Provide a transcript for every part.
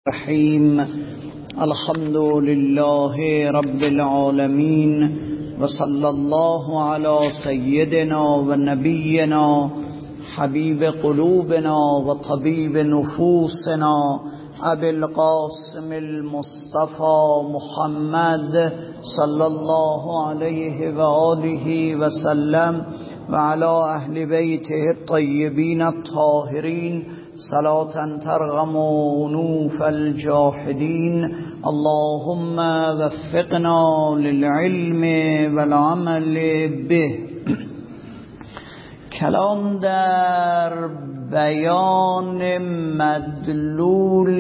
الرحیم. الحمد لله رب العالمین و صلی الله علی سیدنا و نبینا حبیب قلوبنا و طبیب نفوسنا ابی القاسم المصطفى محمد صلی الله علیه و آله و سلم و علی اهل بیته الطیبین الطاهرین صلاة ترغم انوف الجاحدین. اللهم وفقنا للعلم والعمل به. کلام در بیان مدلول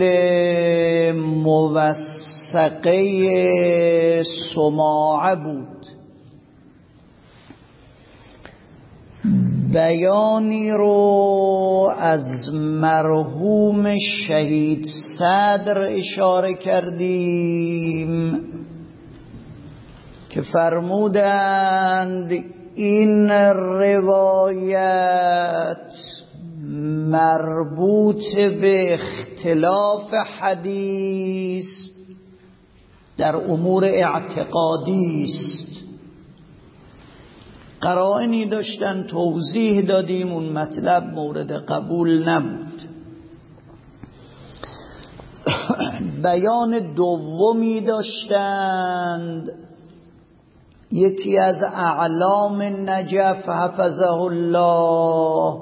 موثقه سماعه بود. بیانی رو از مرحوم شهید صدر اشاره کردیم که فرمودند این روایت مربوط به اختلاف حدیث در امور اعتقادی است. قرائنی داشتن، توضیح دادیم، اون مطلب مورد قبول نبود. بیان دومی داشتند، یکی از اعلام نجف حفظه الله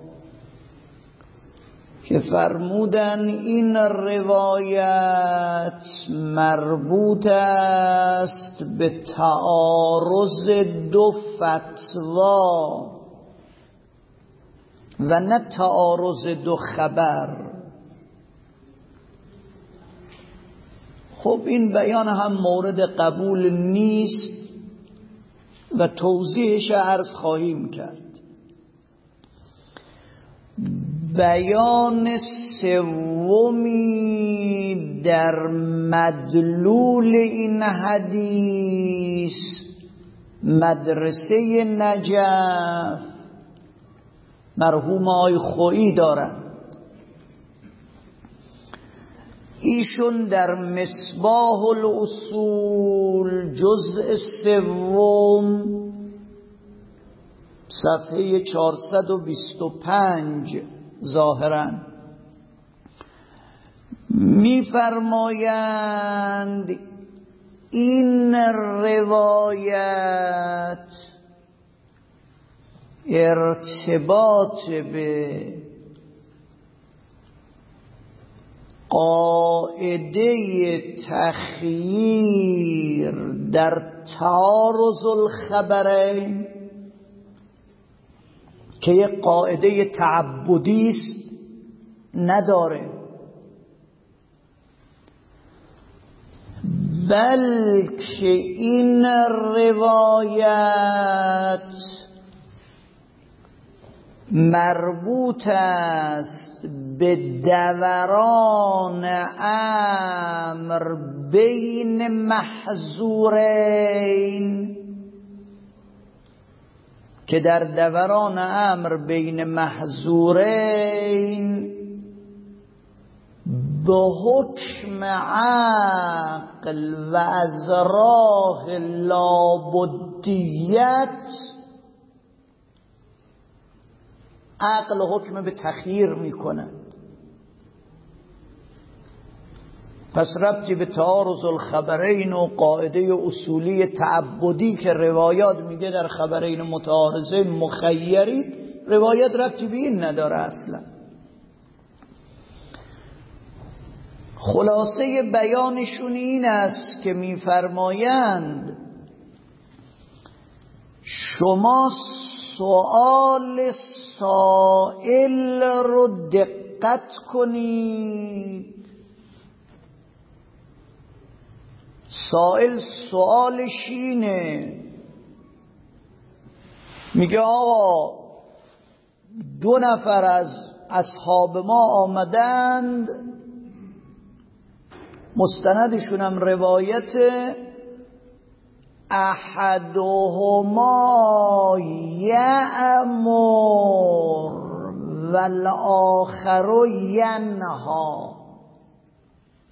که فرمودن این روایت مربوط است به تعارض دو فتوا و نه تعارض دو خبر. خب این بیان هم مورد قبول نیست و توضیحش عرض خواهیم کرد. بیان سومی در مدلول این حدیث مدرسه نجف مرحوم آقای خویی دارند. ایشون در مصباح الاصول جزء سوم صفحه 425 ظاهراً می‌فرمایند این روایت ارتباط به قاعده تخییر در تعارض الخبرین که یک قاعده تعبدی است نداره، بلکه این روایت مربوط است به دوران امر بین محظورین که در دوران امر بین محظورین به حکم عقل و از راه لابدیت عقل حکم به تخییر میکنه. پس ربطی به تعارض الخبرین و قاعده اصولی تعبدی که روایات میگه در خبرین متعارضین مخیرید، روایت ربطی به این نداره اصلا. خلاصه بیانشون این است که میفرمایند شما سؤال سائل رو دقت کنید. سائل سؤالش اینه، میگه آقا دو نفر از اصحاب ما آمدند، مستندشون هم روایت احدهما یأمر والآخر ینها.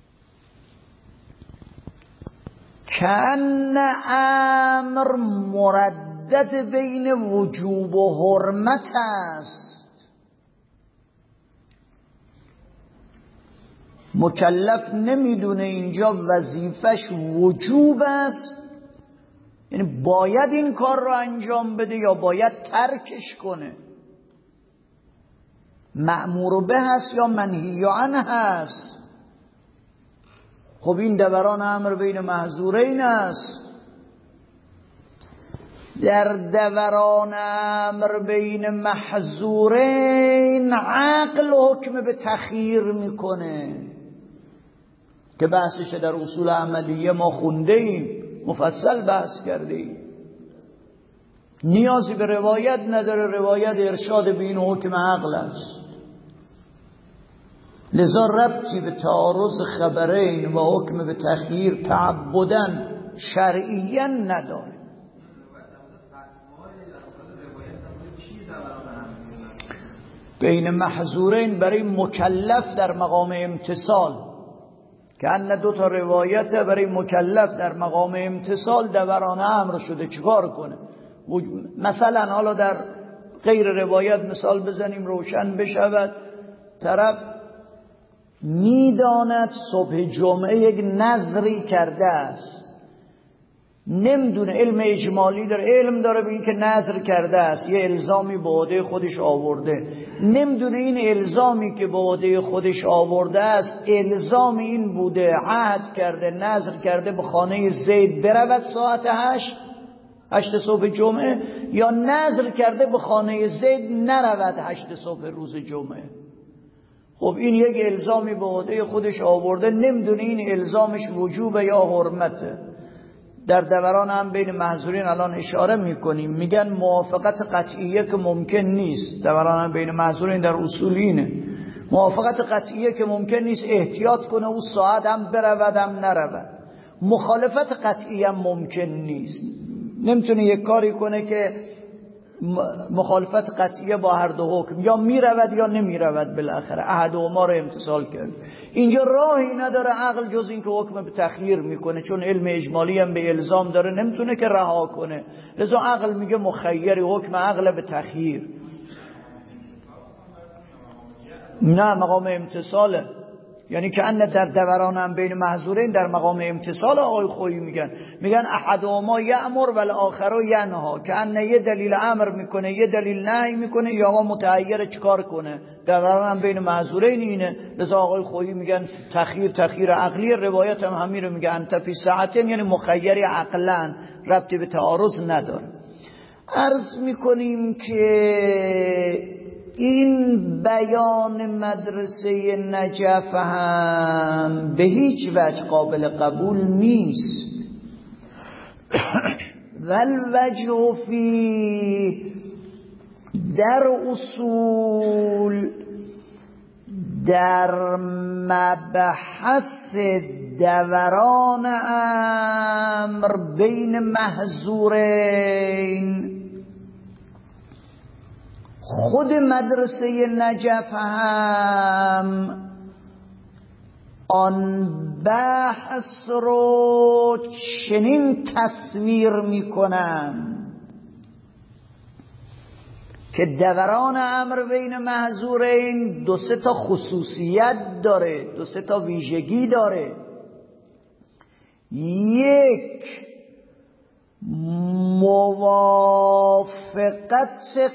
کأن امر مردد بین وجوب و حرمت است. مکلف نمیدونه اینجا وظیفش وجوب است، یعنی باید این کار رو انجام بده یا باید ترکش کنه، مأمور به هست یا منهی عنه هست. خب این دوران امر بین محظورین است. در دوران امر بین محظورین عقل حکم به تخییر میکنه که بحثش در اصول عملیه ما خونده ایم، مفصل بحث کرده ایم. نیازی به روایت نداره، روایت ارشاد به این حکم عقل است. لذا ربطی به تعارض خبرین و حکم به تخییر تعبدن شرعیا نداره. بین محظورین برای مکلف در مقام امتصال، که ان دو تا روایت برای مکلف در مقام امتصال دوران امر شده، چیکار کنه؟ مثلا حالا در غیر روایت مثال بزنیم روشن بشود. طرف میداند صبح جمعه یک نذری کرده است، نمیدونه، علم اجمالی داره، علم داره به این که نذر کرده است، یه الزامی به عهده خودش آورده، نمیدونه این الزامی که به عهده خودش آورده است الزام این بوده عهد کرده، نذر کرده به خانه زید برود ساعت 8 صبح جمعه، یا نذر کرده به خانه زید نرود 8 صبح روز جمعه. خب این یک الزامی به عهده خودش آورده، نمیدونه این الزامش وجوبه یا حرمته. در دوران هم بین محظورین الان اشاره میکنیم، میگن موافقت قطعیه که ممکن نیست. دوران هم بین محظورین در اصول اینه، موافقت قطعیه که ممکن نیست، احتیاط کنه او ساعت هم برود هم نرود. مخالفت قطعیه هم ممکن نیست، نمیتونه یک کاری کنه که مخالفت قطعیه با هر دو حکم، یا میرود یا نمیرود، بالاخره احدهما رو امتثال کرد. اینجا راهی نداره عقل جز این که حکم به تخییر میکنه، چون علم اجمالی هم به الزام داره، نمیتونه که رها کنه. لذا عقل میگه مخیری، حکم عقل به تخییر. نه، مقام امتثاله، یعنی که ان در دوران هم بین محظورین در مقام امتثال. آقای خویی میگن احدهما یأمر و الاخر ینها، که ان یه دلیل امر میکنه یه دلیل نهی میکنه، یا آقا متعیر چیکار کنه. دوران هم بین محظورین اینه. لذا آقای خویی میگن تخییر عقلی. روایت هم همین رو میگه انت فی ساعتین، یعنی مخیری عقلا، ربطی به تعارض نداره. عرض میکنیم که این بیان مدرسه نجف هم به هیچ وجه قابل قبول نیست. والوجه فی در اصول، در مبحث دوران امر بین محظورین، خود مدرسه نجف هم آن بحث رو چنین تصویر میکنن که دوران امر بین محظورین 2-3 تا خصوصیت داره، 2-3 تا ویژگی داره. یک، موافقت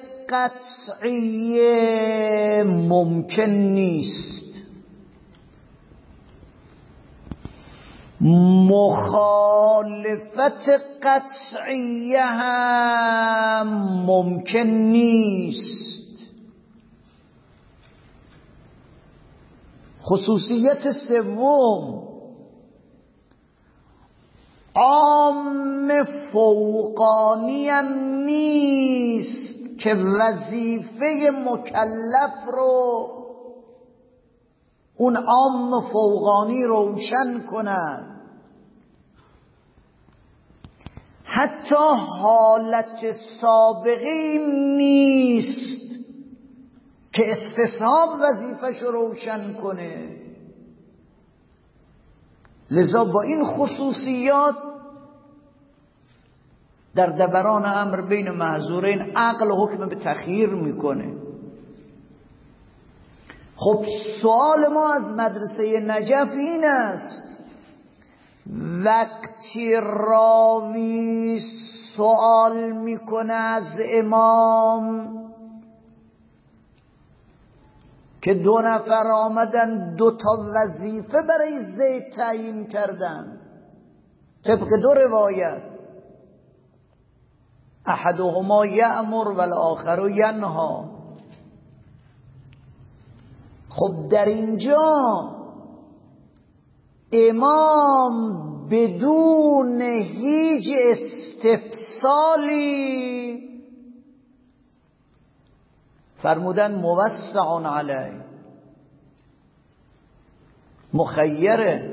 قطعیه ممکن نیست، مخالفت قطعیه هم ممکن نیست. خصوصیت سوم، عام فوقانی هم نیست که وظیفه مکلف رو اون عام فوقانی روشن کنن. حتی حالت سابقی نیست که استصحاب وظیفش رو روشن کنه. لذا با این خصوصیات در دوران امر بین محظورین عقل حکم به تخییر میکنه. خب سوال ما از مدرسه نجف این است وقتی راوی سوال میکنه از امام که 2 نفر آمدن 2 تا وظیفه برای زید تعیین کردن طبق 2 روایت، احدهما یأمر و الاخر ینها. خب در اینجا امام بدون هیچ استفسالی فرمودن موسع علی، مخیره.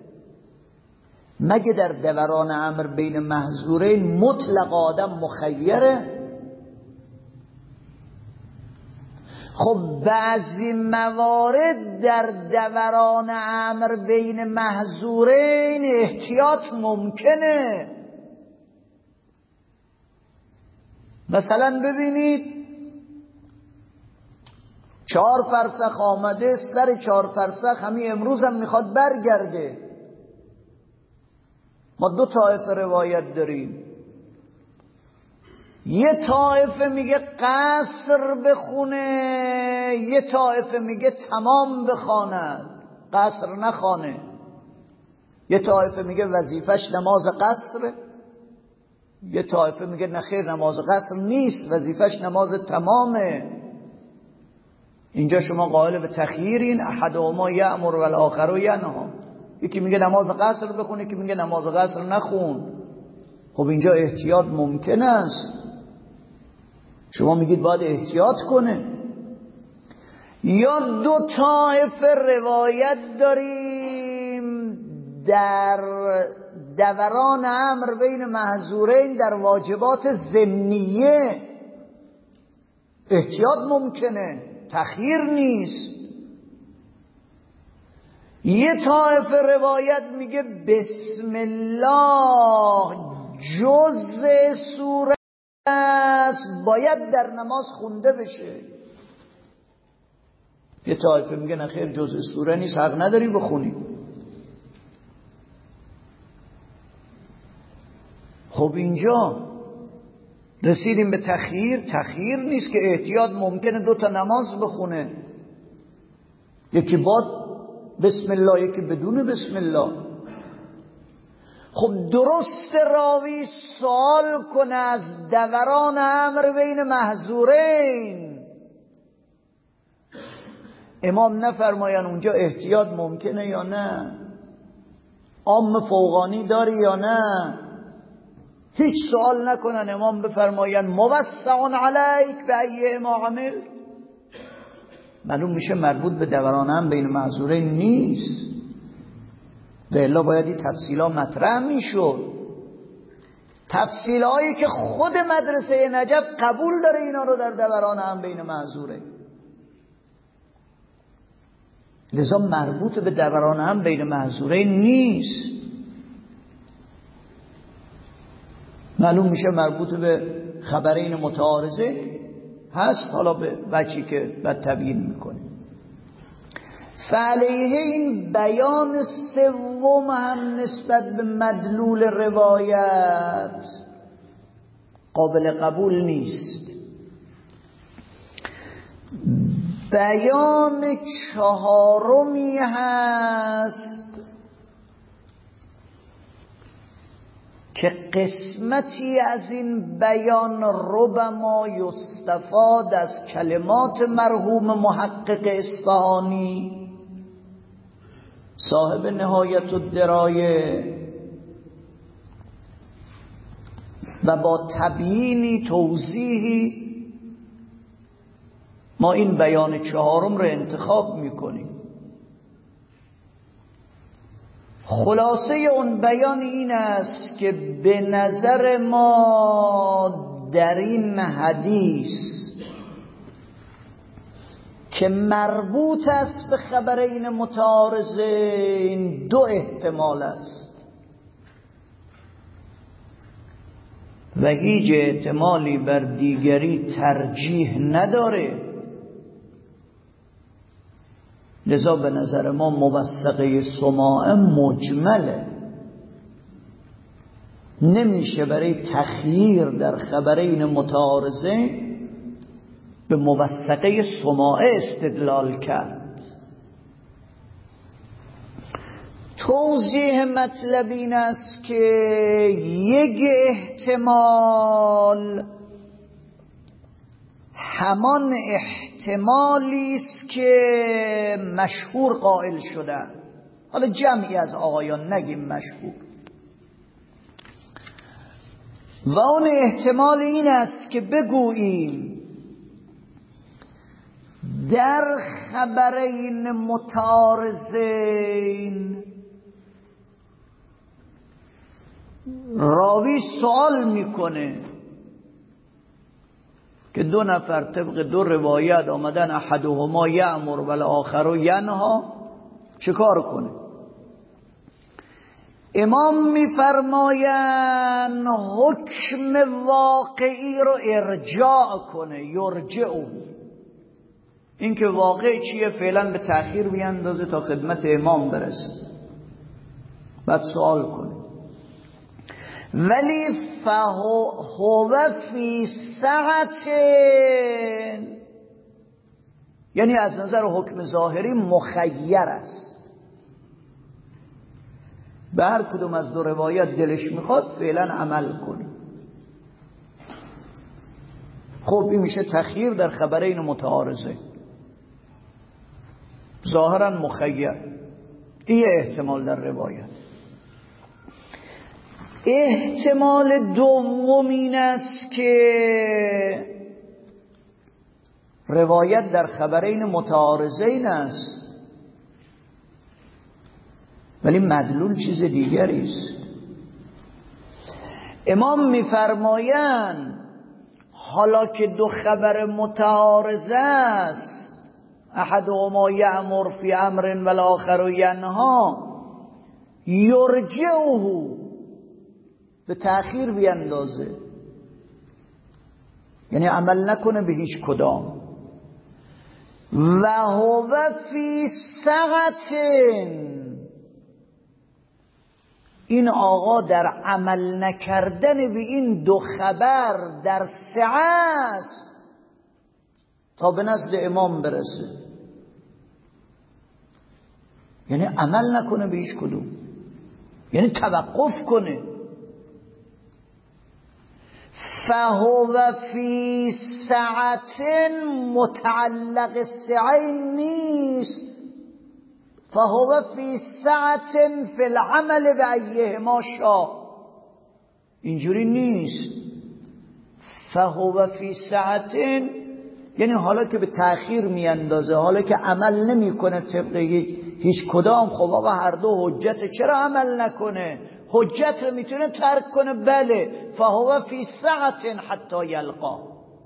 مگه در دوران امر بین محظورین مطلق آدم مخیره؟ خب بعضی موارد در دوران امر بین محظورین احتیاط ممکنه. مثلا ببینید 4 فرسخ آمده، سر 4 فرسخ همین امروز هم میخواد برگرده. ما 2 طایفه روایت داریم، یه طایفه میگه قصر بخونه، یه طایفه میگه تمام بخواند، قصر نخوانه. یه طایفه میگه وظیفش نماز قصره، یه طایفه میگه نخیر نماز قصر نیست، وظیفش نماز تمامه. اینجا شما قائل به تخییرین، احدهما یأمر و الاخر ینها. یکی میگه نماز قصر بخون، یکی میگه نماز قصر نخون. خب اینجا احتیاط ممکن است. شما میگید باید احتیاط کنه. یا 2 طایفه روایت داریم در دوران امر بین محظورین در واجبات ضمنیه احتیاط ممکنه، تخییر نیست. یه طایفه روایت میگه بسم الله جزء سوره است، باید در نماز خونده بشه. یه طایفه میگه نه خیر جزء سوره نیست، حق نداری بخونی. خب اینجا رسیدیم به تخییر نیست که احتیاط ممکنه 2 تا نماز بخونه، یکی باد بسم الله یکی بدون بسم الله. خب درست راوی سوال کنه از دوران امر بین محظورین، امام نفرماین اونجا احتیاط ممکنه یا نه، عام فوقانی داری یا نه. هیچ سوال نکنن، امام بفرماین موسع علیک به ایه ما عمل. معلوم میشه مربوط به دوران هم بین معذورین نیست، و الا باید این تفصیلا مطرح میشد. تفصیلایی که خود مدرسه نجف قبول داره اینا رو در دوران هم بین معذورین، لذا مربوط به دوران هم بین معذورین نیست. معلوم میشه مربوط به خبرین متعارضه هست، حالا به وجهی که بعد تبیین میکنه. فعلیه این بیان سوم هم نسبت به مدلول روایت قابل قبول نیست. بیان 4 هست که قسمتی از این بیان ربما یستفاد از کلمات مرحوم محقق اصفهانی صاحب نهایت الدرایه و با تبیینی توضیحی ما این بیان 4 رو انتخاب میکنیم. خلاصه اون بیان این است که به نظر ما در این حدیث که مربوط است به خبرین متعارضین 2 احتمال است. و هیچ احتمالی بر دیگری ترجیح نداره. لذا به نظر ما موثقه سماع مجمله، نمیشه برای تخییر در خبرین متعارضه به موثقه سماع استدلال کرد. توضیح مطلب این است که یک احتمال همان احتمالی است که مشهور قائل شدن، حالا جمعی از آقایان نگیم مشهور، و اون احتمال این است که بگوییم در خبرین متعارضین راوی سوال میکنه که دو نفر طبق دو روایت آمدن احدهما یأمر و الاخر ینها، چه کار کنه؟ امام میفرماین حکم واقعی رو ارجاع کنه، یرجعه، این که واقع چیه فعلا به تأخیر بیاندازه تا خدمت امام برسه، بعد سوال کنه. ولی فهو فی سعة، یعنی از نظر حکم ظاهری مخیر است، به هر کدوم از دو روایت دلش میخواد فعلا عمل کنه. خب این میشه تخییر در خبرین متعارضه، ظاهرا مخیر. این احتمال در روایت. احتمال دوم این است که روایت در خبرین متعارضین است ولی مدلول چیز دیگری است. امام میفرمایند حالا که دو خبر متعارضه است، احدهما یأمر فی امر و الاخر ینها، یرجعه، به تأخیر بیندازه، یعنی عمل نکنه به هیچ کدام. و هو فی سعة، این آقا در عمل نکردن به این دو خبر در سعه است تا به نزد امام برسه، یعنی عمل نکنه به هیچ کدوم، یعنی توقف کنه. فهو فی سعة متعلق سعه نیست، فهو فی سعة فی العمل بأیهما شاء، اینجوری نیست. فهو فی سعة یعنی حالا که به تأخیر میاندازه، حالا که عمل نمیکنه طبق هیچ کدام، خب آقا هر دو حجت، چرا عمل نکنه؟ حجت رو میتونه ترک کنه، بله. فهو فی سعة حتی یلقا،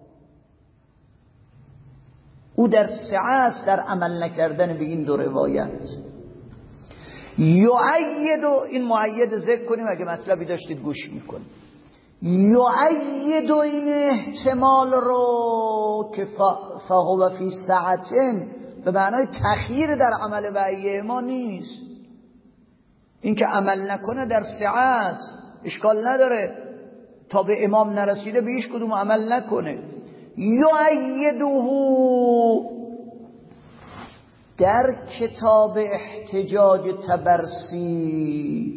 او در سعه است در عمل نکردن به این دو روایت. یؤید، این مؤید ذکر کنیم اگه مطلبی داشتید گوش میکنیم. یؤید این احتمال رو که فهو فی سعة به معنای تخییر در عمل بعیه ما نیست، این که عمل نکنه در سعه است، اشکال نداره، تا به امام نرسیده به هیچ کدوم عمل نکنه. یؤیده در کتاب احتجاج طبرسی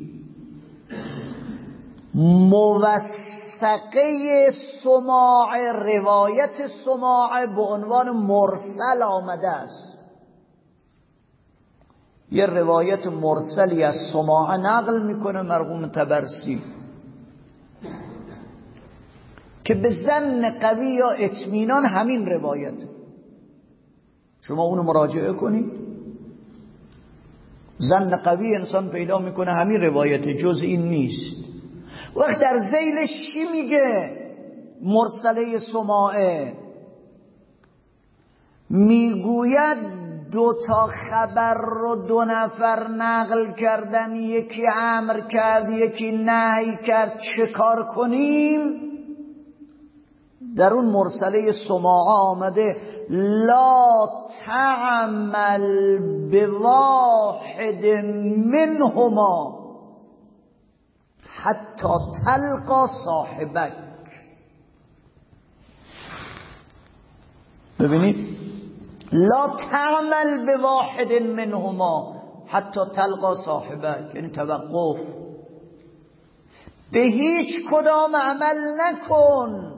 موثقه سماع، روایت سماع به عنوان مرسل آمده است. یه روایت مرسلی از سماع نقل میکنه مرحوم طبرسی که به ظن قوی یا اطمینان همین روایت، شما اونو مراجعه کنید، ظن قوی انسان پیدا میکنه همین روایت، جز این نیست. وقت در ذیلش چی میگه؟ مرسله سماعه میگوید دو تا خبر رو دو نفر نقل کردن، یکی امر کرد یکی نهی کرد، چه کار کنیم؟ در اون مرسله سماعه آمده لا تعمل بواحد منهما حتی تلقا صاحبک. ببینید لا تعمل بواحد منهما حتی تلقا صاحبک، یعنی توقف. به هیچ کدام عمل نکن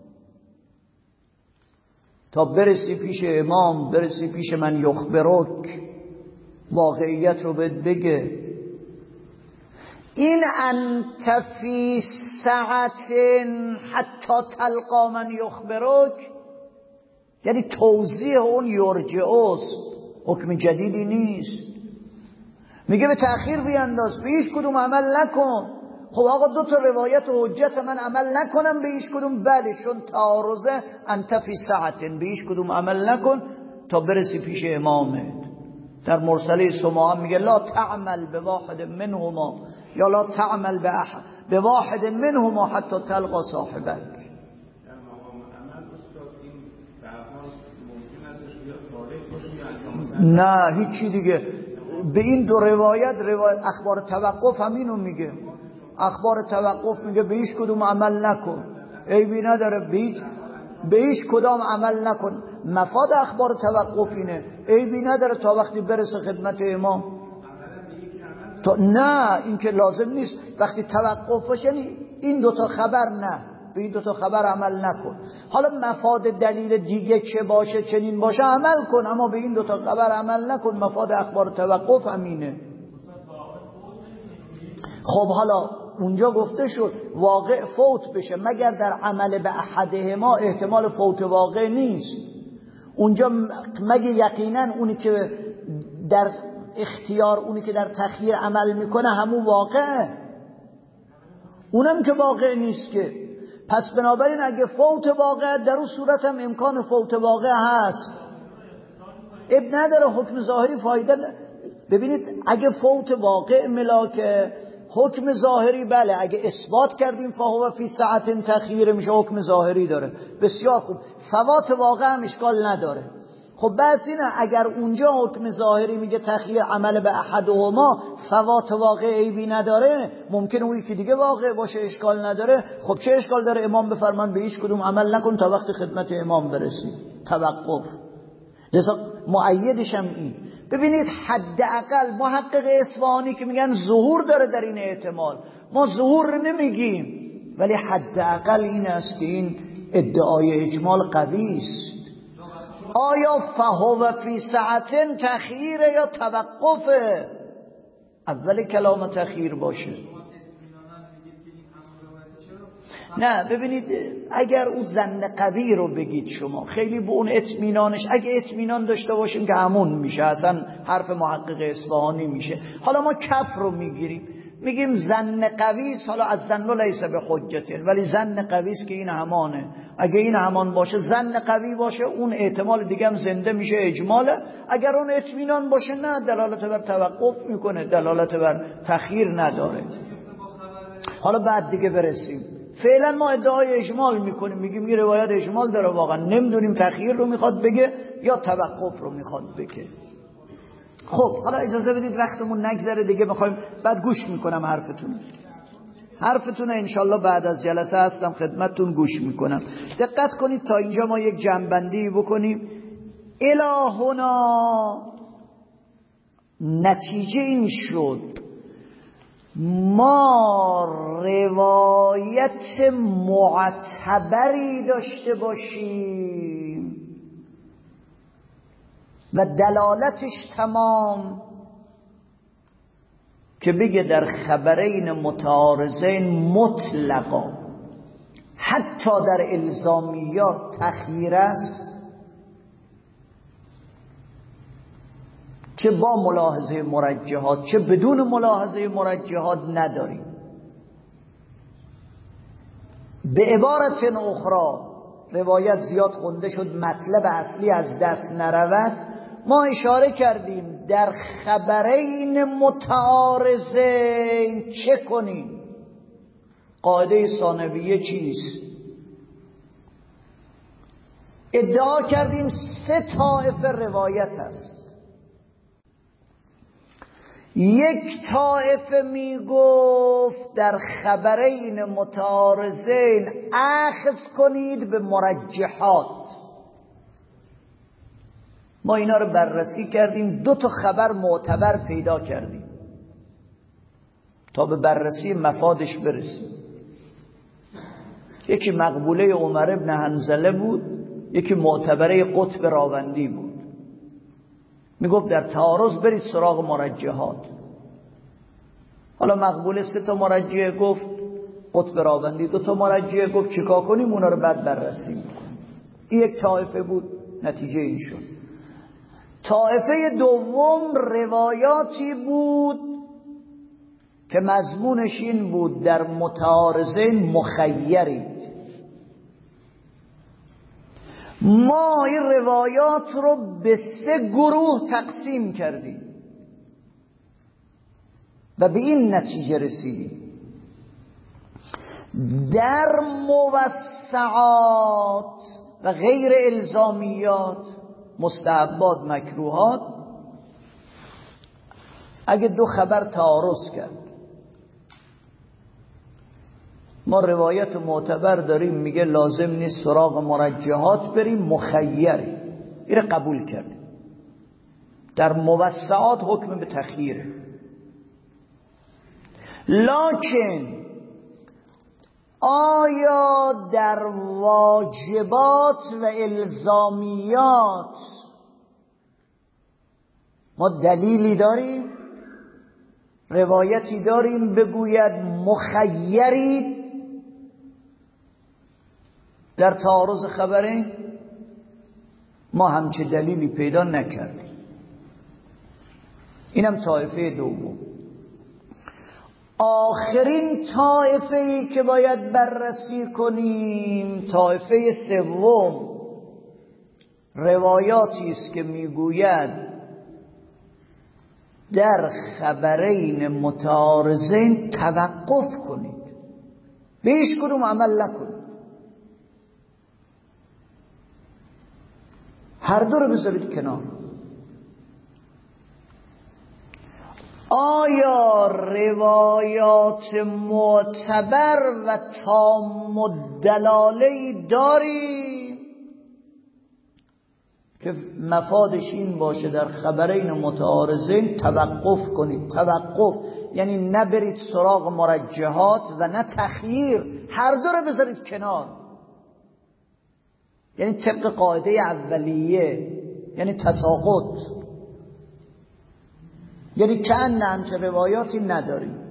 تا برسی پیش امام، برسی پیش من یخبرک، واقعیت رو بهت بگه. این انت فی سعة حتی تلقا من یخبرک یعنی توضیح اون یرجعوست، حکم جدیدی نیست. میگه به تأخیر بیانداز، به هیچ کدوم عمل نکن. خب آقا دو تا روایت و حجت من عمل نکنم به هیچ کدوم؟ بله، چون تعارضه. انت فی سعة، به هیچ کدوم عمل نکن تا برسی پیش امامت. در مرسله سماعه میگه لا تعمل بواحد منهما یا لا تعمل بواحد منهما حتی تلقا صاحبک. نه هیچی دیگه. به این دو روایت اخبار توقف همینو میگه. اخبار توقف میگه به هیچ کدوم عمل نکن، عیبی نداره، به هیچ کدام عمل نکن. مفاد اخبار توقف اینه، عیبی نداره تا وقتی برسه خدمت امام. نه این که لازم نیست وقتی توقف باشه، یعنی این دوتا خبر نه، به این دوتا خبر عمل نکن. حالا مفاد دلیل دیگه چه باشه، چنین باشه عمل کن، اما به این دوتا خبر عمل نکن. مفاد اخبار توقف همینه. خب حالا اونجا گفته شد واقع فوت بشه مگر در عمل به احدهما احتمال فوت واقع نیست. اونجا مگه یقینا اونی که در اختیار، اونی که در تخییر عمل میکنه همون واقعه؟ اونم که واقع نیست که. پس بنابراین اگه فوت واقع، در اون صورت هم امکان فوت واقع هست. اب نداره حکم ظاهری فایده ببینید اگه فوت واقع ملاکه حکم ظاهری بله، اگه اثبات کردیم فهو فی ساعت تخییر میشه حکم ظاهری داره. بسیار خوب. فوات واقع هم اشکال نداره. خب بس اینه اگر اونجا حکم ظاهری میگه تخییر عمل به احدهما، فوات واقع عیبی نداره، ممکنه اون یکی دیگه واقع باشه، اشکال نداره. خب چه اشکال داره امام بفرمان به هیچ کدوم عمل نکن تا وقت خدمت امام برسی، توقف. لذا مؤیدش هم این. ببینید حداقل محقق اصفهانی که میگن ظهور داره در این احتمال، ما ظهور نمیگیم، ولی حداقل این است که این ادعای اجمال قوی است. آیا فهو فی ساعت تخییر یا توقفه؟ اول کلام تخییر باشه. نه ببینید اگر اون ظن قوی رو بگید شما، خیلی به اون اطمینانش، اگه اطمینان داشته باشیم که همون میشه، اصلا حرف محقق اصفهانی میشه. حالا ما کف رو میگیریم، میگیم ظن قوی است. حالا از ظن لیس به حجت، ولی ظن قوی است که این همانه. اگه این همان باشه، ظن قوی باشه، اون احتمال دیگه هم زنده میشه، اجماله. اگر اون اطمینان باشه نه، دلالت بر توقف میکنه، دلالت بر تخییر نداره. حالا بعد دیگه برسیم. فعلا ما ادعای اجمال میکنیم، میگیم این روایت اجمال داره، واقعا نمیدونیم تخییر رو میخواد بگه یا توقف رو میخواد بگه. خب حالا اجازه بدید وقتمون نگذره دیگه، بخوایم بعد گوش میکنم حرفتون انشالله بعد از جلسه هستم خدمتتون گوش میکنم. دقت کنید تا اینجا ما یک جنبندی بکنیم. الهنا نتیجه این شد ما روایت معتبری داشته باشیم و دلالتش تمام، که بگه در خبرین متعارضین مطلقا حتی در الزامیات تخییر است، چه با ملاحظه مرجحات چه بدون ملاحظه مرجحات نداریم. به عبارت اخرى روایت زیاد خونده شد، مطلب اصلی از دست نرود. ما اشاره کردیم در خبرین متعارضین چه کنیم؟ قاعده ثانویه چیست؟ ادعا کردیم 3 طایفه روایت است. یک طایفه میگفت در خبرین متعارضین اخذ کنید به مرجحات. ما اینا رو بررسی کردیم، 2 تا خبر معتبر پیدا کردیم تا به بررسی مفادش برسیم. یکی مقبوله عمر ابن حنظله بود، یکی معتبره قطب راوندی بود. میگفت در تعارض برید سراغ مرجحات. حالا مقبوله 3 تا مرجح گفت، قطب راوندی 2 تا مرجح گفت، چیکار کنیم؟ اونا رو بعد بررسی میکنیم. این یک طایفه بود، نتیجه این شد. طایفه دوم روایاتی بود که مضمونش این بود در متعارضین مخیرید. ما این روایات رو به 3 گروه تقسیم کردیم و به این نتیجه رسیدیم: در موسعات و غیر الزامیات، مستحبات، مکروهات، اگه 2 خبر تعارض کرد، ما روایت معتبر داریم میگه لازم نیست سراغ مرجحات بریم، مخیری. این قبول کردیم. در موسعات حکم به تخییره. لکن آیا در واجبات و الزامیات ما دلیلی داریم؟ روایتی داریم بگوید مخیرید در تعارض خبرین؟ ما همچه دلیلی پیدا نکردیم. اینم طایفه دوم. آخرین طایفه‌ای که باید بررسی کنیم طایفه سوم، روایاتی است که میگوید در خبرین متعارضین توقف کنید، به هیچ کدوم عمل نکنید، هر دو رو بذارید کنار. آیا روایات معتبر و تام الدلاله داریم که مفادش این باشه در خبرین متعارضین توقف کنید؟ توقف یعنی نبرید سراغ مرجحات و نه تخییر، هر دو رو بذارید کنار. یعنی طبق قاعده اولیه، یعنی تساقط، یعنی کأن همچه روایاتی ندارید.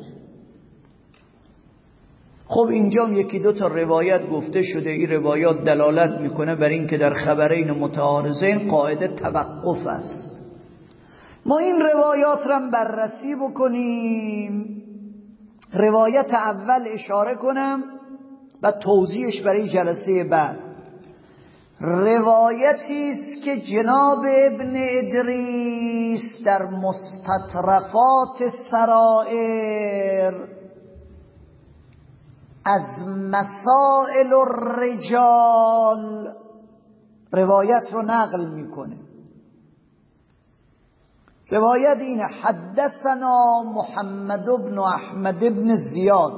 خب اینجا یکی 2 تا روایت گفته شده، این روایات دلالت میکنه بر این که در خبرین متعارضین قاعده توقف است. ما این روایات را بررسی بکنیم. روایت اول اشاره کنم و توضیحش برای جلسه بعد. روایتی است که جناب ابن ادریس در مستطرفات سرائر از مسائل الرجال روایت رو نقل میکنه. روایت اینه: حدثنا محمد بن احمد بن زیاد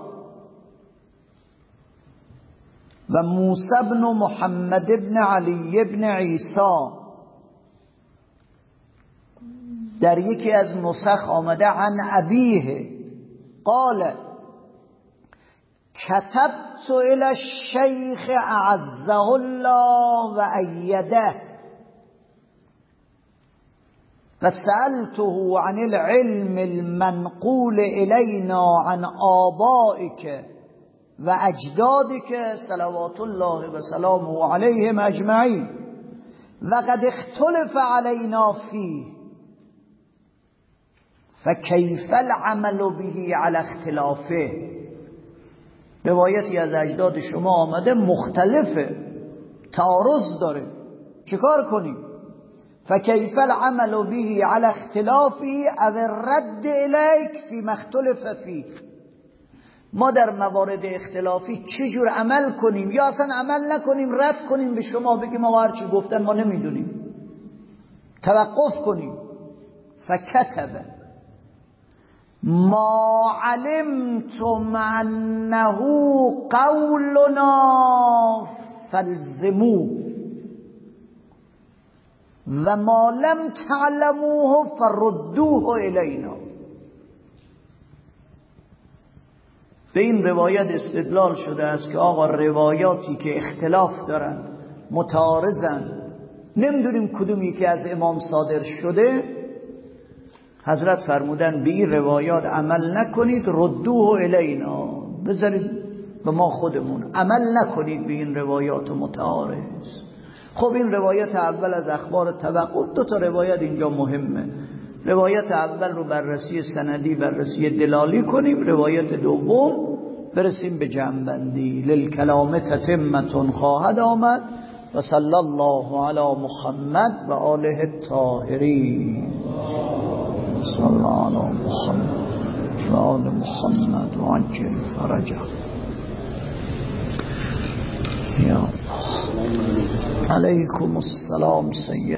و موسی بن محمد بن علی بن عیسی. در یکی از نسخ آمده عن ابیه قال كتبت الى الشیخ اعزه الله و ایده فسألته عن العلم المنقول الینا عن آبائک و اجدادک صلوات الله و سلامه علیهم اجمعین و قد اختلف علینا فیه فکیف العمل به علی اختلافه. روایتی از اجداد شما آمده مختلفه، تعارض داره، چیکار کنیم؟ فکیف العمل به علی اختلافه او الرد الیک فی ما اختلف فیه. ما در موارد اختلافی چجور عمل کنیم یا اصلا عمل نکنیم، رد کنیم به شما بگیم ما هرچی گفتن ما نمیدونیم، توقف کنیم. فکتب ما علمتم انه قولنا فالزموه و ما لم تعلموه فردوه الینا. به این روایت استدلال شده است که آقا روایاتی که اختلاف دارن، متعارضن، نمیدونیم کدومی که از امام صادر شده، حضرت فرمودن به این روایات عمل نکنید، ردوه الینا، بذارید به ما خودمون، عمل نکنید به این روایات متعارض. خب این روایت اول از اخبار توقف، دو تا روایت اینجا مهمه. روایت اول رو بررسی سندی، بررسی دلالی کنیم، روایت دوم برسیم به جمع‌بندی. للکلام تتمة خواهد آمد. و صلی الله علی محمد و آله الطاهرین. صلی الله علی محمد و آل محمد و عجل فرجه. یا الله. علیکم السلام سید.